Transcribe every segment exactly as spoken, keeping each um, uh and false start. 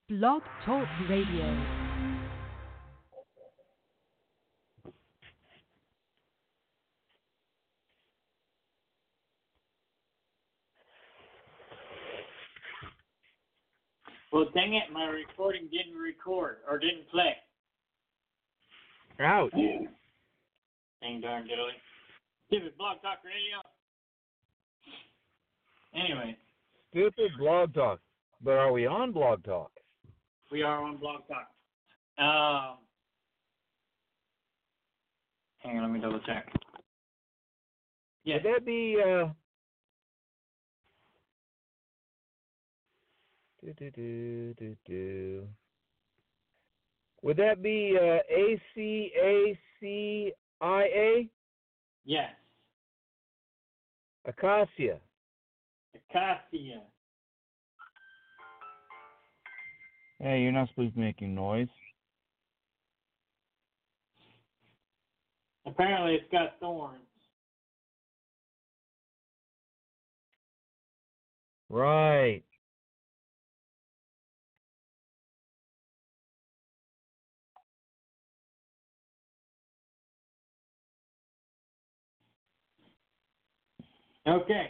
Blog Talk Radio. Well, dang it, my recording didn't record, or didn't play. Ouch. Dang darn diddly. Stupid Blog Talk Radio. Anyway, Stupid Blog Talk. But are we on Blog Talk? we are on Blog Talk. Um, hang on, let me double check. Yes. Would that be, uh... Do, do, do, do, do. Would that be uh, A C A C I A? Yes. Acacia. Acacia. Hey, you're not supposed to be making noise. Apparently it's got thorns. Right. Okay.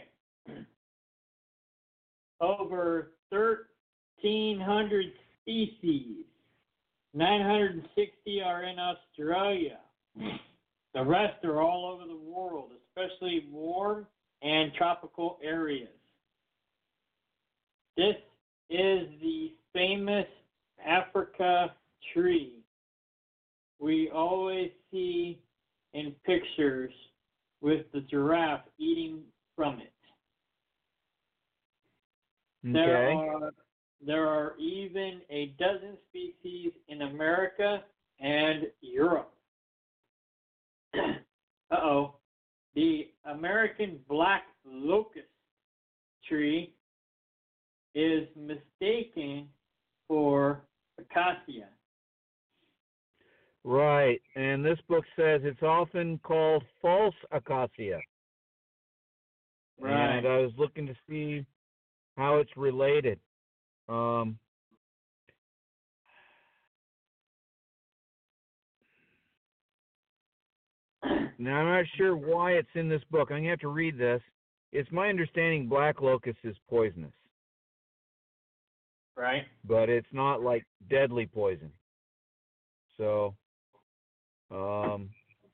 Over thirteen hundred species. nine hundred sixty are in Australia. The rest are all over the world, especially warm and tropical areas. This is the famous Africa tree we always see in pictures with the giraffe eating from it. Okay. There are there are even a dozen species in America and Europe. Uh-oh. The American black locust tree is mistaken for acacia. Right. And this book says it's often called false acacia. Right. And I was looking to see how it's related. Um, now, I'm not sure why it's in this book. I'm going to have to read this. It's my understanding black locust is poisonous, Right. but it's not like deadly poison. So, um,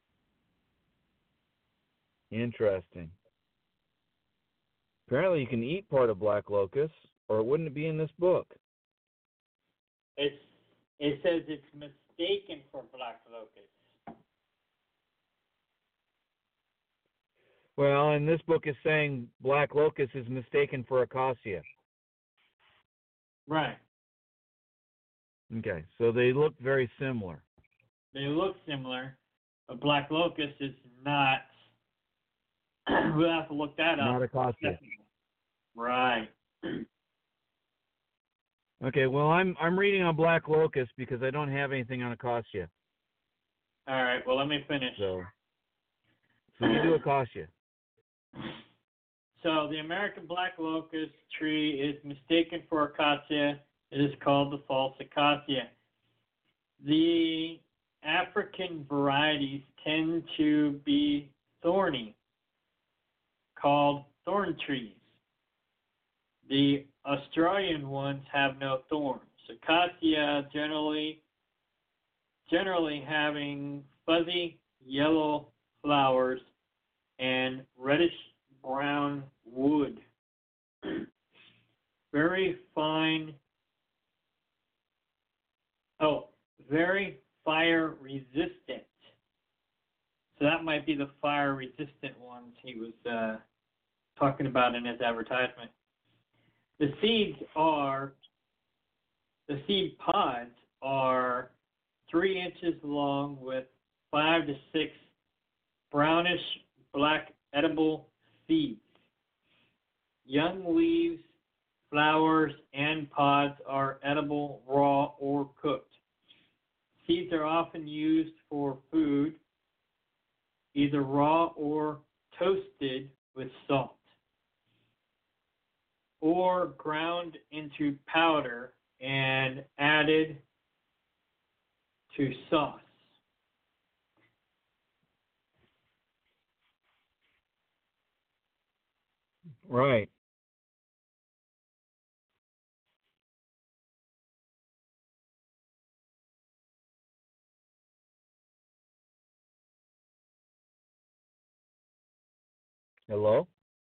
interesting. Apparently, you can eat part of black locust, or it wouldn't be in this book. It's it says it's mistaken for black locust. Well, and this book is saying black locust is mistaken for acacia. Right. Okay, so they look very similar. They look similar, but black locust is not. We'll have to look that Not up. acacia. Right. Okay, well, I'm I'm reading on black locust because I don't have anything on acacia. All right. Well, let me finish. So, so you do acacia. So the American black locust tree is mistaken for acacia. It is called the false acacia. The African varieties tend to be thorny, called thorn trees. The Australian ones have no thorns. Acacia generally generally having fuzzy yellow flowers and reddish brown wood. Very fine, oh, very fire resistant. So that might be the fire resistant ones he was uh, talking about in his advertisement. The seeds are, the seed pods are three inches long with five to six brownish black edible seeds. Young leaves, flowers, and pods are edible raw or cooked. Seeds are often used for food, either raw or toasted with salt, or ground into powder and added to sauce. Right. Hello?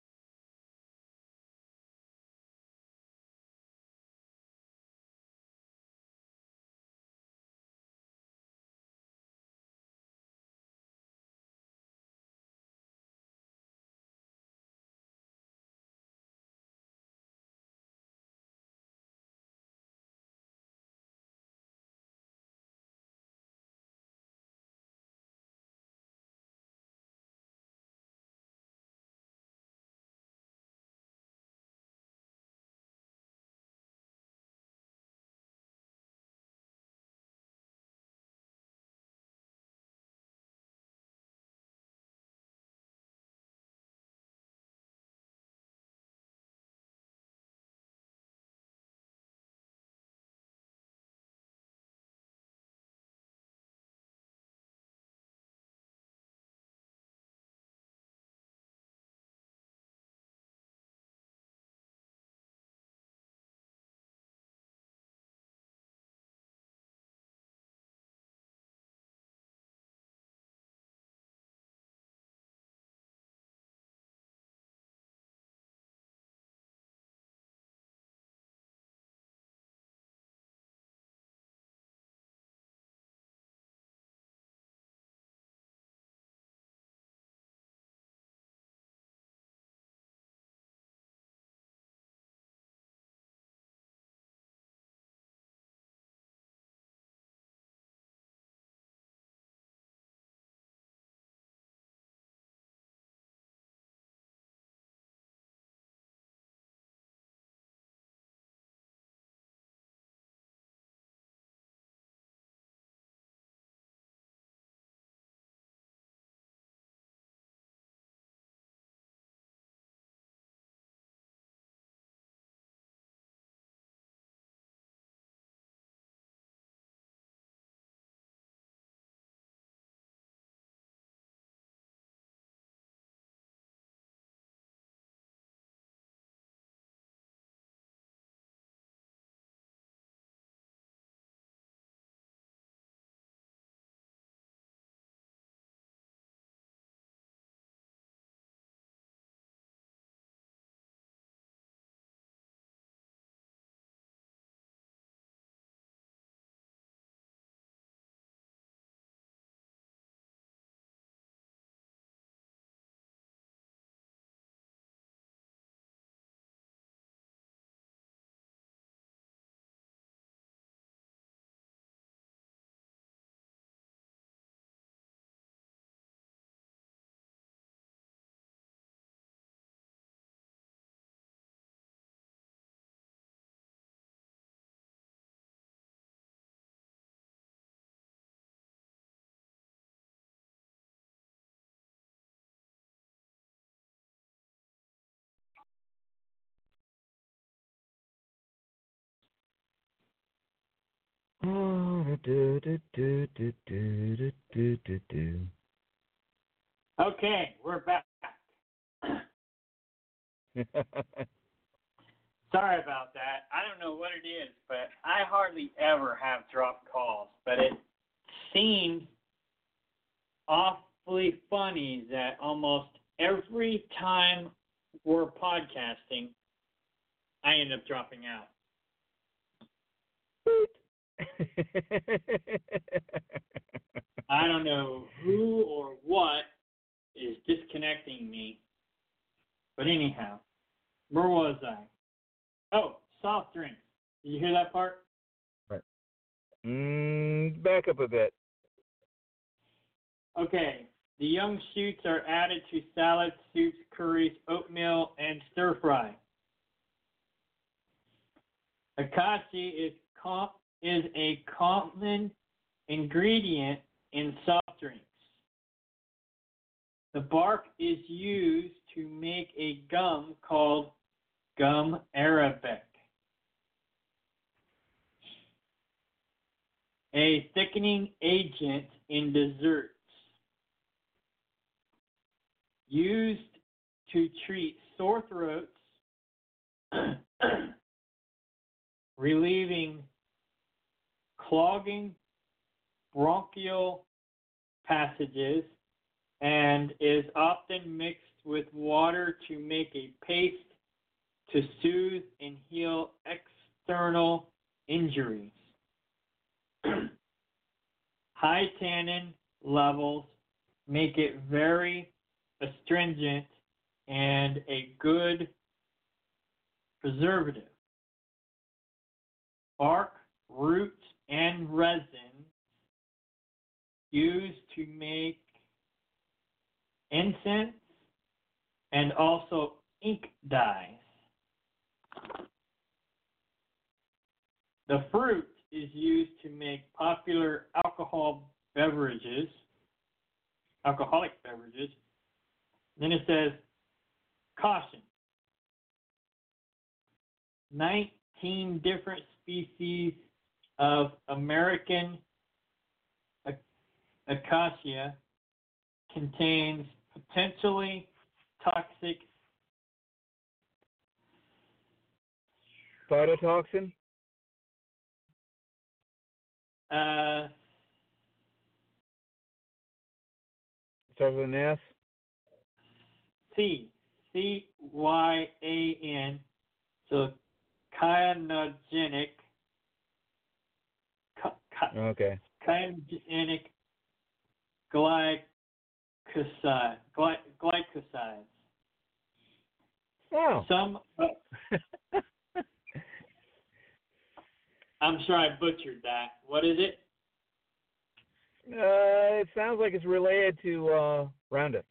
Oh, do, do, do, do, do, do, do, do, do. Okay, we're back. Sorry about that. I don't know what it is, but I hardly ever have dropped calls. But it seems awfully funny that almost every time we're podcasting, I end up dropping out. I don't know who or what is disconnecting me. But anyhow, where was I? Oh, soft drinks. Did you hear that part? Right. Mm, back up a bit. Okay. The young shoots are added to salads, soups, curries, oatmeal, and stir fry. Akashi is com- is a common ingredient in soft drinks. The bark is used to make a gum called gum arabic. a thickening agent in desserts, used to treat sore throats, relieving clogging bronchial passages, and is often mixed with water to make a paste to soothe and heal external injuries. High tannin levels make it very astringent and a good preservative. Bark, root, and resin used to make incense and also ink dyes. The fruit is used to make popular alcohol beverages, alcoholic beverages. Then it says, caution. nineteen different species of American acacia contains potentially toxic phytotoxin. Uh, Starts with an S. C C Y A N. So cyanogenic. Ca- Okay. Cyanogenic glycoside, gly, glycosides. Oh. Some. Uh, I'm sure I butchered that. What is it? Uh, it sounds like it's related to uh, Roundup.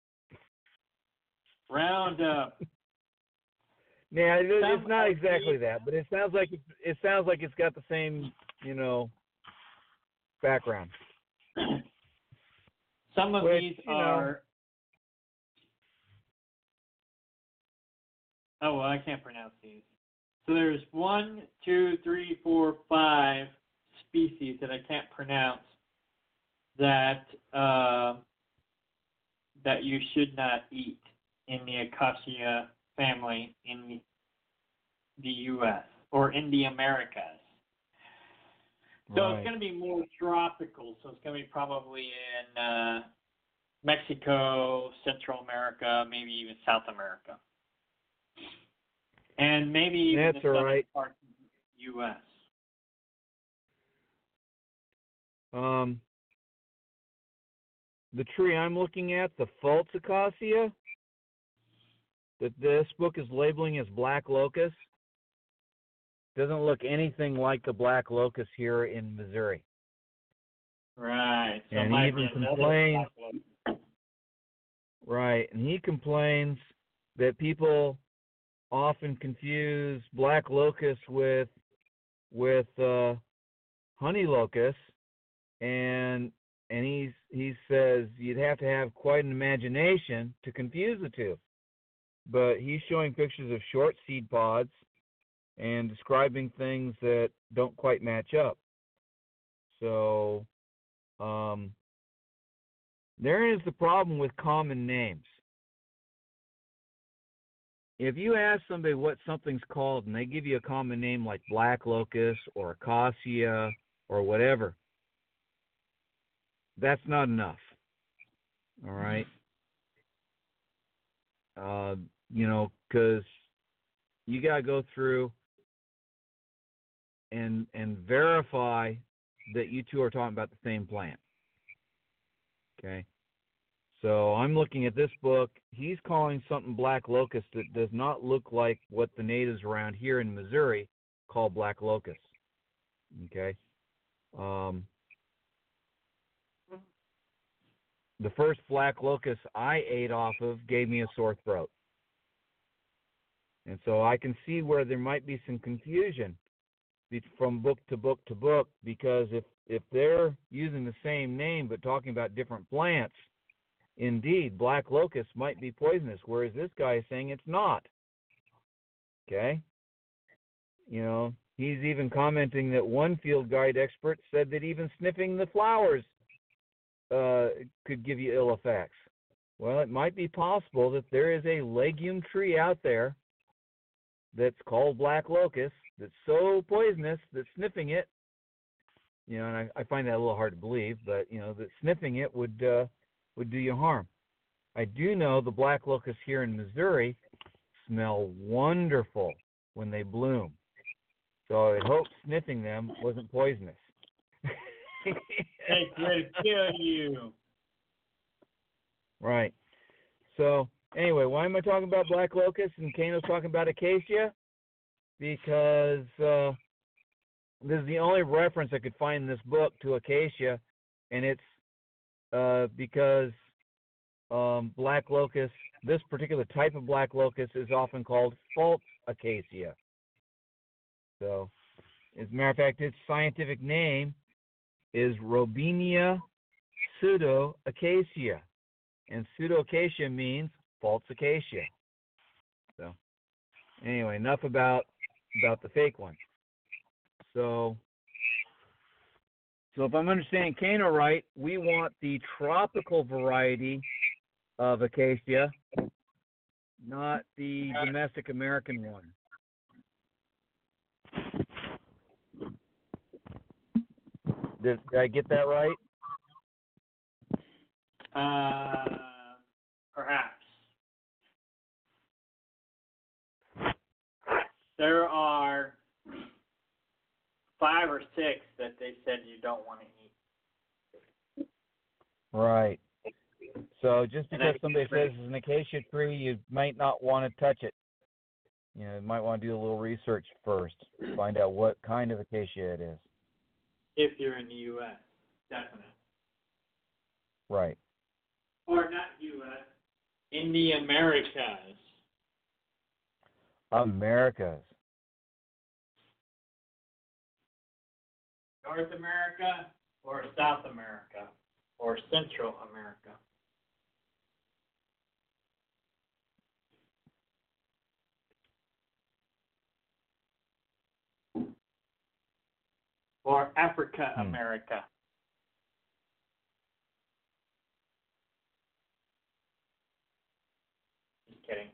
Roundup. Yeah, it, Some it's not of exactly these- that, but it sounds like it, it sounds like it's got the same, you know, background. Some of Which, these you know- are. Oh, well, I can't pronounce these. So there's one, two, three, four, five species that I can't pronounce that uh, that you should not eat in the Acacia family in the U S or in the Americas. So Right. it's going to be more tropical. So it's going to be probably in uh, Mexico, Central America, maybe even South America. And maybe even That's the southern all right. part of the U S. Um, the tree I'm looking at, the false acacia, that this book is labeling as black locust, doesn't look anything like the black locust here in Missouri. Right. So it And might he even be another complains, black locust. right, and he complains that people often confuse black locust with with uh, honey locust, and and he's he says you'd have to have quite an imagination to confuse the two. But he's showing pictures of short seed pods and describing things that don't quite match up. So um, therein is the problem with common names. If you ask somebody what something's called and they give you a common name like black locust or acacia or whatever, that's not enough. All right? Uh, you know, because you got to go through and and verify that you two are talking about the same plant. Okay? So I'm looking at this book. He's calling something black locust that does not look like what the natives around here in Missouri call black locust. Okay? Um, the first black locust I ate off of gave me a sore throat. And so I can see where there might be some confusion from book to book to book, because if, if they're using the same name but talking about different plants, indeed, black locust might be poisonous, whereas this guy is saying it's not. Okay? You know, he's even commenting that one field guide expert said that even sniffing the flowers uh, could give you ill effects. Well, it might be possible that there is a legume tree out there that's called black locust that's so poisonous that sniffing it, you know, and I, I find that a little hard to believe, but, you know, that sniffing it would uh, would do you harm. I do know the black locusts here in Missouri smell wonderful when they bloom. So I hope sniffing them wasn't poisonous. They could kill you. Right. So anyway, why am I talking about black locust and Kano's talking about acacia? Because uh, this is the only reference I could find in this book to acacia, and it's uh, because um, black locust, this particular type of black locust is often called false acacia. So, as a matter of fact, its scientific name is Robinia pseudoacacia, and pseudoacacia means false acacia. So, anyway, enough about about the fake one. So, so if I'm understanding Kano right, we want the tropical variety of acacia, not the domestic American one. Did, did I get that right? Uh, perhaps. There are five or six that they said you don't want to eat. Right. So just And because I- somebody says it's an acacia tree, you might not want to touch it. You know, you might want to do a little research first, find out what kind of acacia it is. If you're in the U S, definitely. Right. Or not U S, in the Americas. Americas. North America or South America or Central America. Or Africa Hmm. America. Just kidding.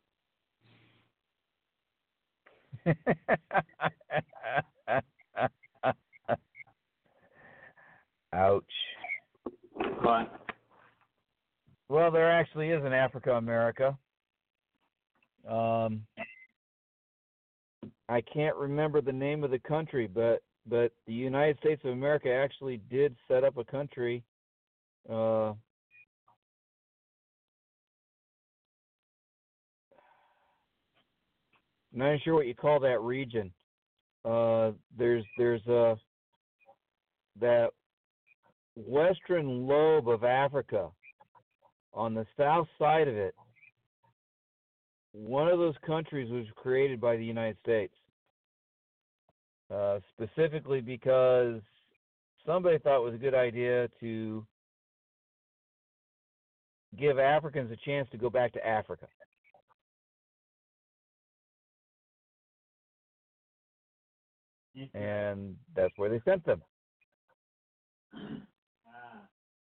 Ouch. But Well, there actually is an Africa America. Um, I can't remember the name of the country, but but the United States of America actually did set up a country. Uh, not sure what you call that region. Uh, there's there's uh, that western lobe of Africa on the south side of it. One of those countries was created by the United States, uh, specifically because somebody thought it was a good idea to give Africans a chance to go back to Africa. And that's where they sent them. Ah.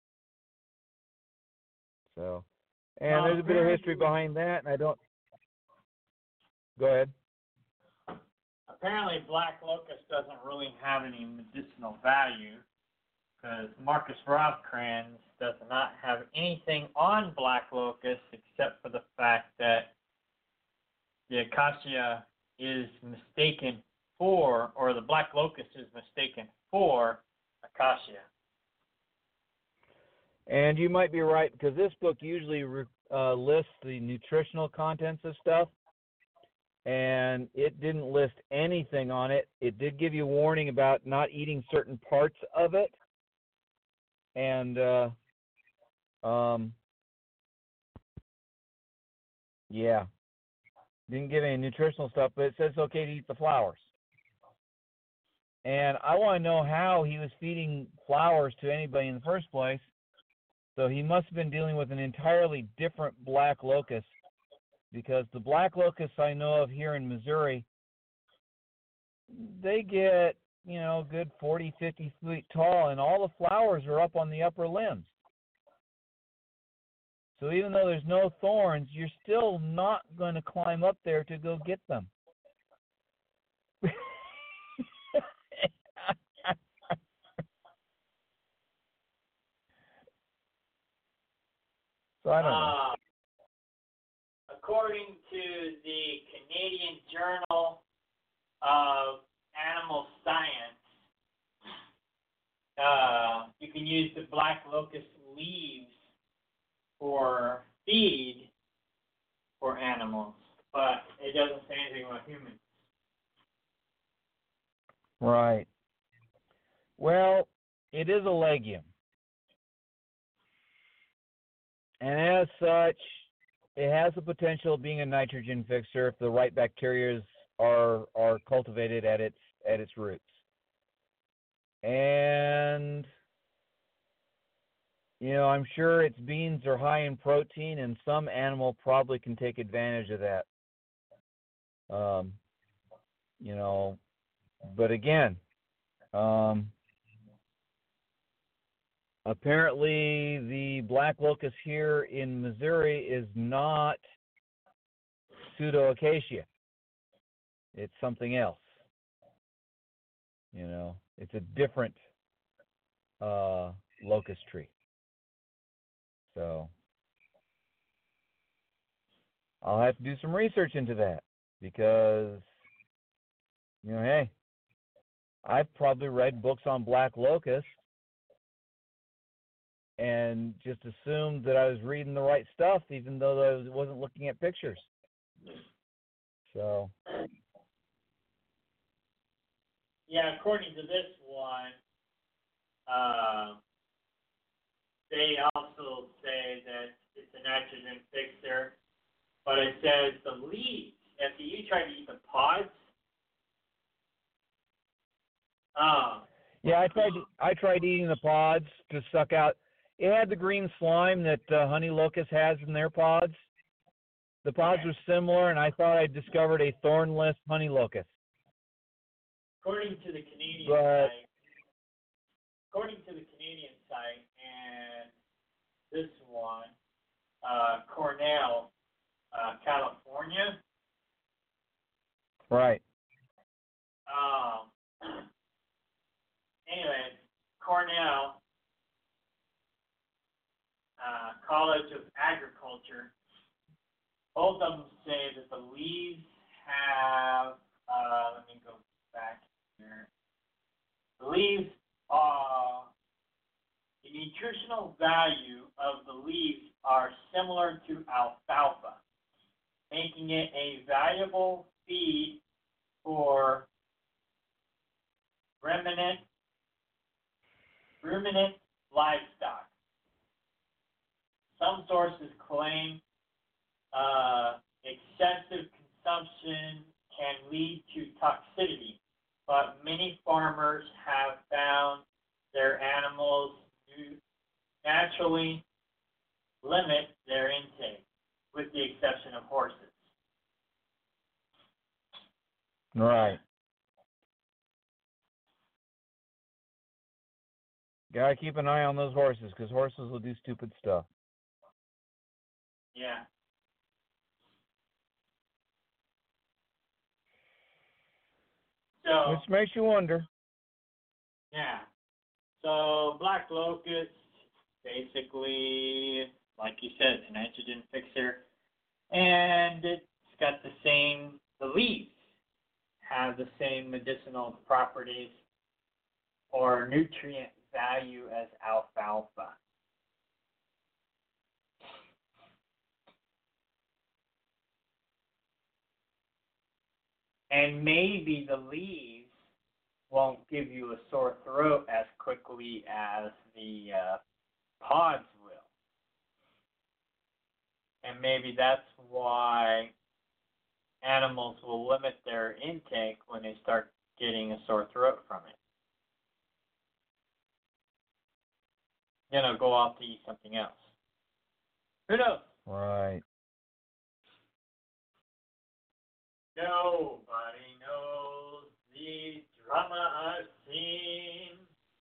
So, and Well, there's a bit of history apparently- behind that, and I don't. Go ahead. apparently black locust doesn't really have any medicinal value because Marcus Rothkranz does not have anything on black locust except for the fact that the acacia is mistaken for, or the black locust is mistaken for acacia. And you might be right, because this book usually uh, lists the nutritional contents of stuff, and it didn't list anything on it. It did give you a warning about not eating certain parts of it, and uh, um, yeah, didn't give any nutritional stuff, but it says it's okay to eat the flowers. And I want to know how he was feeding flowers to anybody in the first place. So he must have been dealing with an entirely different black locust, because the black locusts I know of here in Missouri they get, you know, a good forty, fifty feet tall, and all the flowers are up on the upper limbs. So even though there's no thorns, you're still not going to climb up there to go get them. So I don't know. Uh, according to the Canadian Journal of Animal Science, uh, you can use the black locust leaves for feed for animals, but it doesn't say anything about humans. Right. Well, it is a legume. And as such, it has the potential of being a nitrogen fixer if the right bacteria are are cultivated at its at its roots. And you know, I'm sure its beans are high in protein, and some animal probably can take advantage of that. Um, you know, but again, um, apparently the black locust here in Missouri is not pseudoacacia. It's something else. You know, it's a different uh, locust tree. So I'll have to do some research into that because, you know, hey, I've probably read books on black locust and just assumed that I was reading the right stuff, even though I wasn't looking at pictures. So, yeah, according to this one, uh, they also say that it's a nitrogen fixer, but it says the leaves. After you try to eat the pods, oh. yeah, I tried. I tried eating the pods to suck out. It had the green slime that uh, honey locust has in their pods. The pods Okay. were similar, and I thought I discovered a thornless honey locust. According to the Canadian But, site, according to the Canadian site, and this one, uh, Cornell, uh, California. right. Um. Anyway, Cornell uh, College of Agriculture. Both of them say that the leaves have. Uh, let me go back here. The leaves are. The nutritional value of the leaves are similar to alfalfa, making it a valuable feed for ruminant, ruminant livestock. Some sources claim uh, excessive consumption can lead to toxicity, but many farmers have found their animals naturally limit their intake, with the exception of horses. Right. Gotta keep an eye on those horses, because horses will do stupid stuff. Yeah. So, Which makes you wonder. yeah. So, black locust, basically, like you said, it's a nitrogen fixer. And it's got the same, the leaves have the same medicinal properties or nutrient value as alfalfa. And maybe the leaves won't give you a sore throat as quickly as the uh, pods will. And maybe that's why animals will limit their intake when they start getting a sore throat from it. Then they'll go off to eat something else. Who knows? Right. Nobody knows the crazy drama I've seen.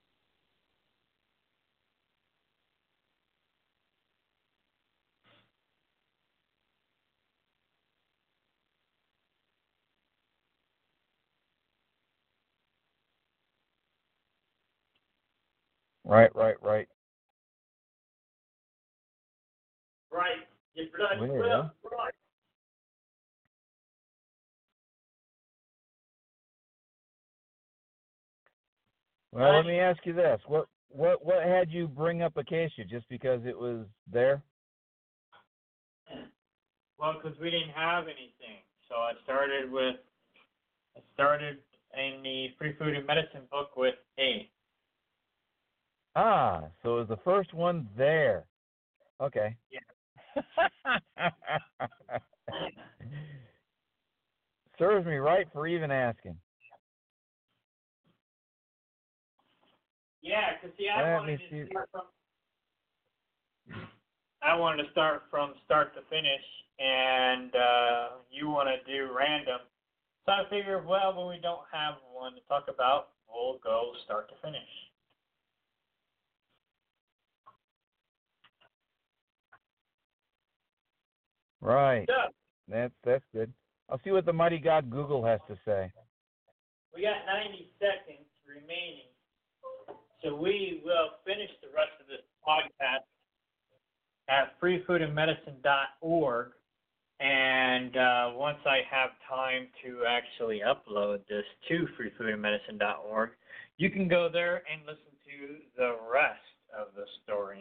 Right, right, right. Right. You blood Well, will. Right. well, Right. let me ask you this: what, what, what had you bring up Acacia? Just because it was there? Well, because we didn't have anything, so I started with. I started in the free food and medicine book with A. Ah, so it was the first one there. Okay. Yeah. Serves me right for even asking. Yeah, because see, I Let wanted me to see. start from. I wanted to start from start to finish, and uh, you want to do random. So I figured, well, when we don't have one to talk about, we'll go start to finish. Right. So That's that's good. I'll see what the mighty God Google has to say. we got ninety seconds remaining, so we will finish the rest of this podcast at free food and medicine dot org. And uh, once I have time to actually upload this to free food and medicine dot org, you can go there and listen to the rest of the story.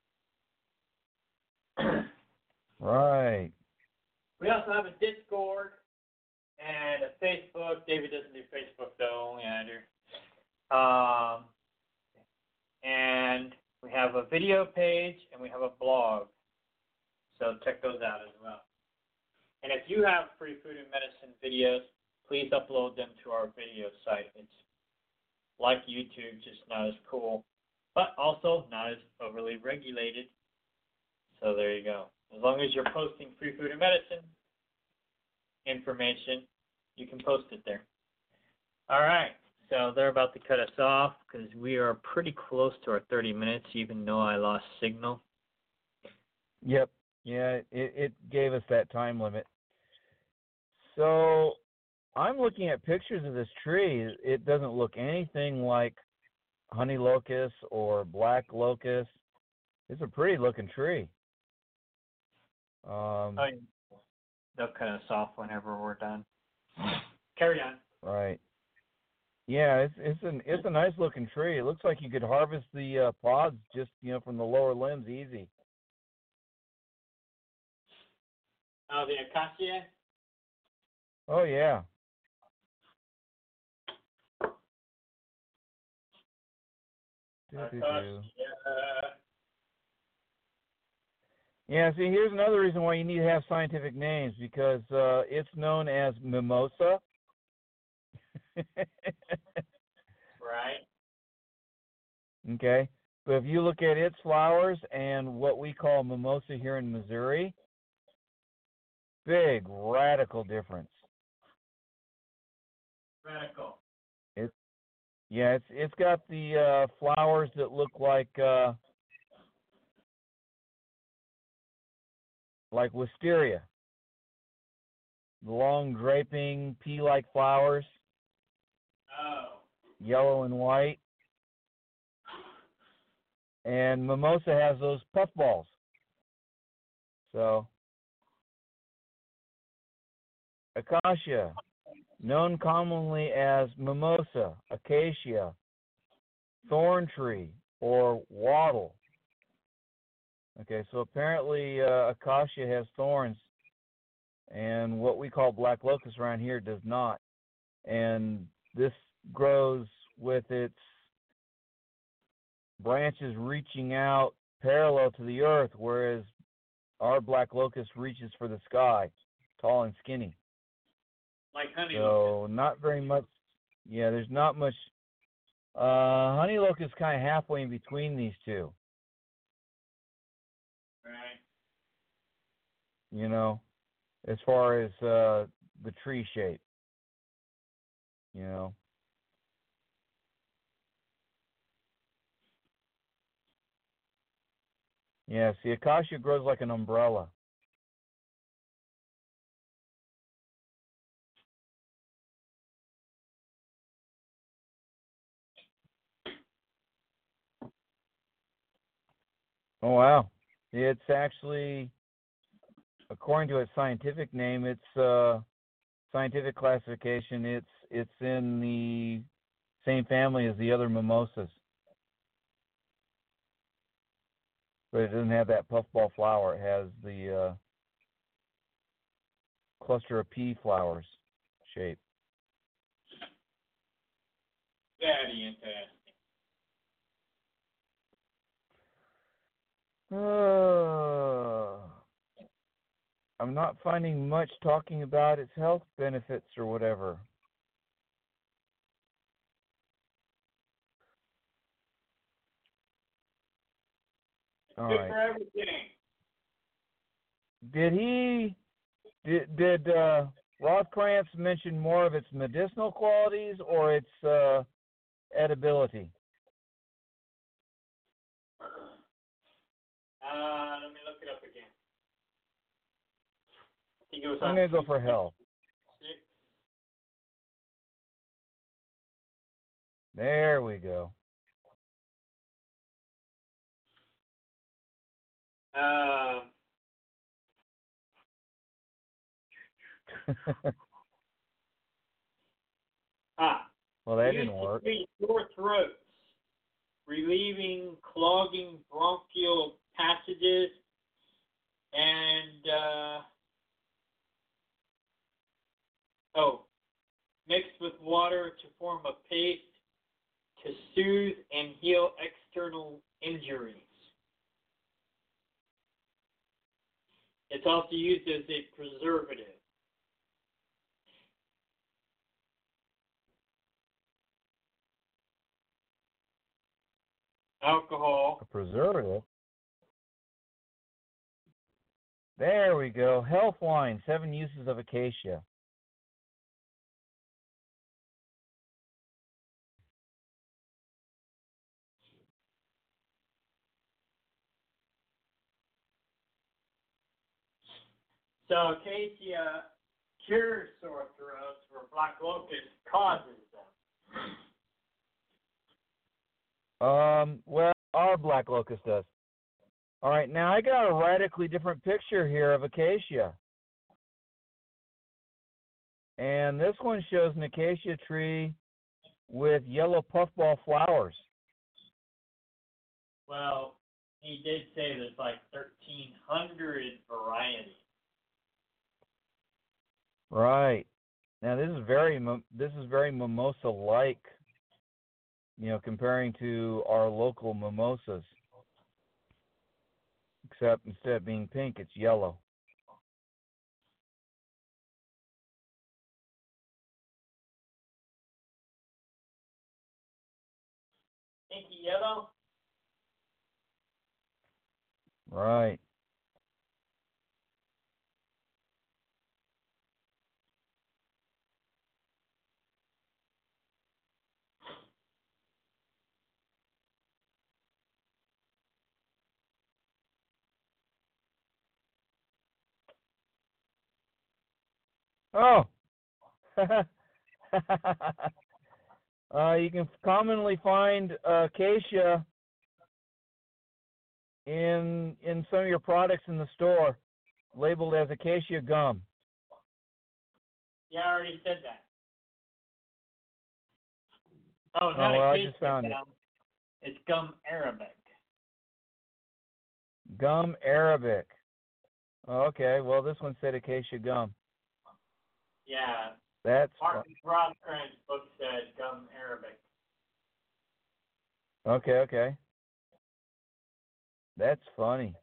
Right. We also have a Discord and a Facebook. David doesn't do Facebook though, only I do. Um, and we have a video page and we have a blog. So check those out as well. And if you have free food and medicine videos, please upload them to our video site. It's like YouTube, just not as cool, but also not as overly regulated. So there you go. As long as you're posting free food and medicine information, you can post it there. All right. So they're about to cut us off because we are pretty close to our thirty minutes, even though I lost signal. Yep. Yeah, it, it gave us that time limit. So I'm looking at pictures of this tree. It doesn't look anything like honey locust or black locust. It's a pretty looking tree. Um, Oh, they'll cut us off whenever we're done. Carry on. Right. Yeah, it's it's an it's a nice looking tree. It looks like you could harvest the uh, pods just you know from the lower limbs easy. Oh, the acacia? Oh yeah. Acacia. Yeah, see, here's another reason why you need to have scientific names because uh, it's known as mimosa. Right. Okay, but if you look at its flowers and what we call mimosa here in Missouri, big radical difference. Radical. It's yeah, it's it's got the uh, flowers that look like uh, like wisteria, the long draping pea-like flowers, Oh. yellow and white. And mimosa has those puffballs. So, acacia, known commonly as mimosa, acacia, thorn tree, or wattle. Okay, so apparently uh, acacia has thorns, and what we call black locust around here does not. And this grows with its branches reaching out parallel to the earth, whereas our black locust reaches for the sky, tall and skinny. Like honey So locust. not very much. Yeah, there's not much. Uh, honey locust is kind of halfway in between these two. Right. You know, as far as uh, the tree shape. You know. Yeah, see, acacia grows like an umbrella. Oh, wow. It's actually, according to its scientific name, its uh, scientific classification, it's it's in the same family as the other mimosas. But it doesn't have that puffball flower. It has the uh, cluster of pea flowers shape. Very interesting. Uh, I'm not finding much talking about its health benefits or whatever. All Good right. for everything. Did he? Did did uh, Rothkrantz mention more of its medicinal qualities or its uh, edibility? Uh, let me look it up again. I think it was I'm on gonna go for health. six. There we go. Uh, ah. Well, that Used didn't to work. treat sore throats, relieving clogging bronchial passages, and uh, oh, mixed with water to form a paste to soothe and heal external injuries. It's also used as a preservative. Alcohol. A preservative. There we go. Health wine. Seven uses of acacia. So acacia cures sore throats where black locust causes them. Um. Well, our black locust does. All right. Now I got a radically different picture here of acacia. And this one shows an acacia tree with yellow puffball flowers. Well, he did say there's like thirteen hundred varieties. Right. Now this is very this is very mimosa-like. You know, comparing to our local mimosas. Except instead of being pink, it's yellow. Pinky yellow? Right. Oh. uh, you can commonly find uh, acacia in in some of your products in the store, labeled as acacia gum. Yeah, I already said that. Oh, Oh, not well, I acacia just found it. gum. It's gum arabic. Gum arabic. Oh, okay, well, this one said acacia gum. Yeah. That's Martin Rothkrantz book said gum arabic. okay. Okay, that's funny.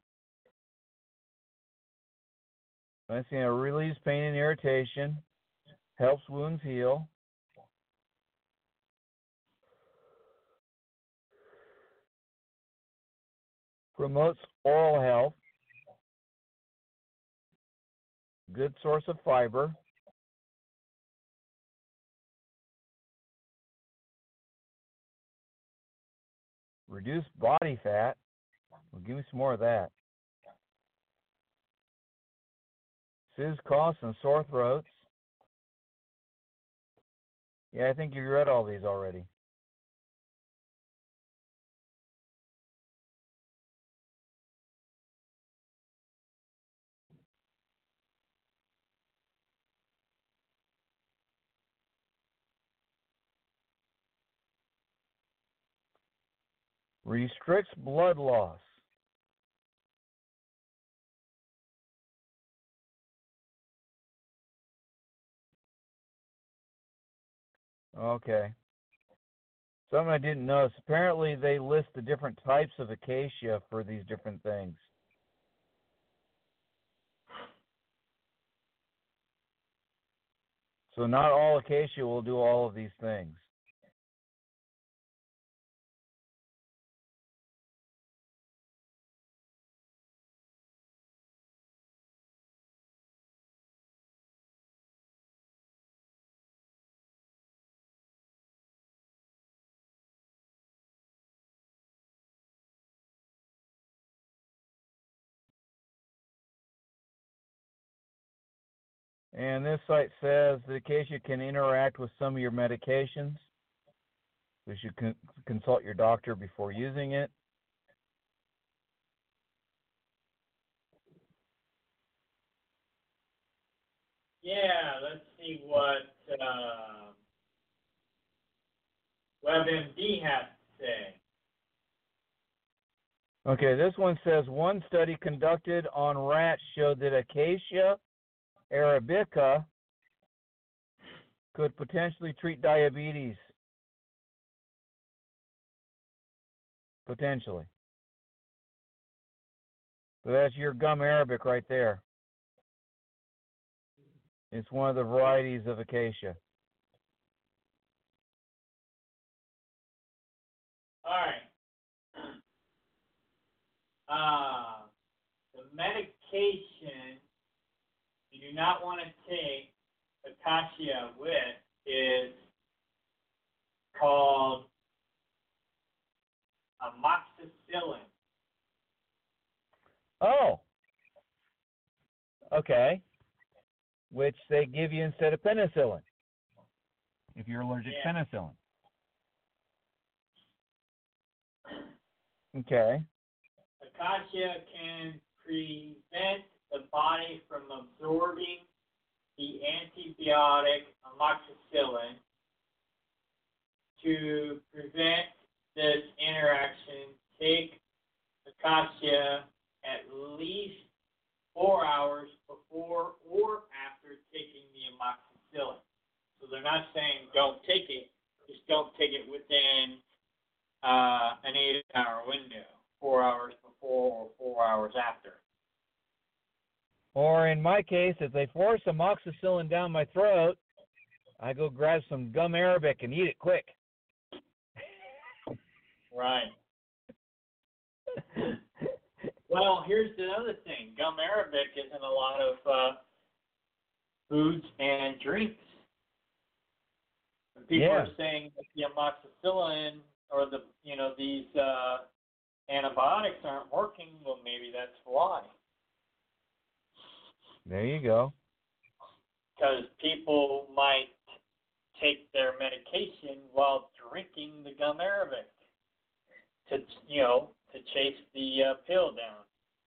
Let's see. It relieves pain and irritation, helps wounds heal. Promotes oral health. Good source of fiber. Reduce body fat. Well, give me some more of that. soothes coughs and sore throats. Yeah, I think you read all these already. Restricts blood loss. Okay. Something I didn't notice. Apparently, they list the different types of acacia for these different things. So not all acacia will do all of these things. And this site says the acacia can interact with some of your medications. You should con- consult your doctor before using it. Yeah, let's see what uh, WebMD has to say. Okay, this one says one study conducted on rats showed that Acacia arabica could potentially treat diabetes. Potentially. So that's your gum arabic right there. It's one of the varieties of acacia. All right. Uh, the medication you do not want to take acacia with is called amoxicillin. Oh. Okay. Which they give you instead of penicillin. If you're allergic Yeah. to penicillin. Okay. Acacia can prevent the body from absorbing the antibiotic amoxicillin. To prevent this interaction, take acacia at least four hours before or after taking the amoxicillin. So they're not saying don't take it, just don't take it within uh, an eight-hour window, four hours before or four hours after. Or in my case, if they force amoxicillin down my throat, I go grab some gum arabic and eat it quick. Right. Well, here's the other thing. Gum arabic is in a lot of uh, foods and drinks. And people Yeah. are saying that the amoxicillin or the you know these uh, antibiotics aren't working. Well, maybe that's why. There you go. Because people might take their medication while drinking the gum arabic to you know to chase the uh, pill down.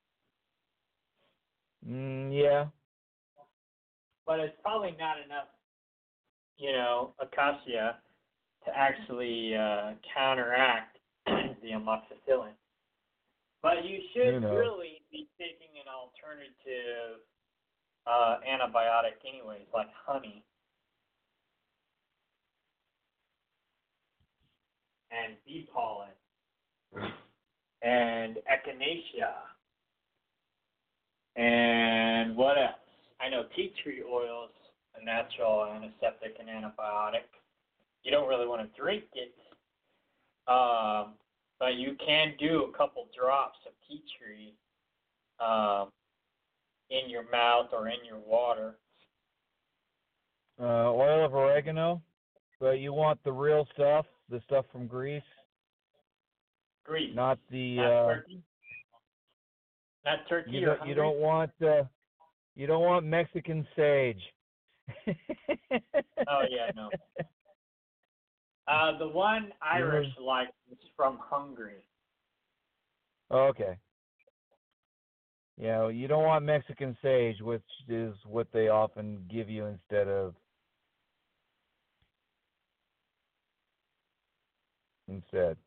Mm, yeah. But it's probably not enough, you know, acacia to actually uh, counteract the amoxicillin. But you should Who knows? really be taking an alternative uh, antibiotic anyways, like honey and bee pollen and echinacea. And what else? I know tea tree oil is a natural antiseptic and antibiotic. You don't really want to drink it, um, but you can do a couple drops of tea tree um, in your mouth or in your water. Uh, oil of oregano, but you want the real stuff, the stuff from Greece, Greece, not the. not Uh, turkey. Not turkey you or don't. You hungry? don't want. Uh, You don't want Mexican sage. Oh yeah, no. Uh, the one Irish Yeah. like is from Hungary. Okay. Yeah, well, you don't want Mexican sage, which is what they often give you instead of instead.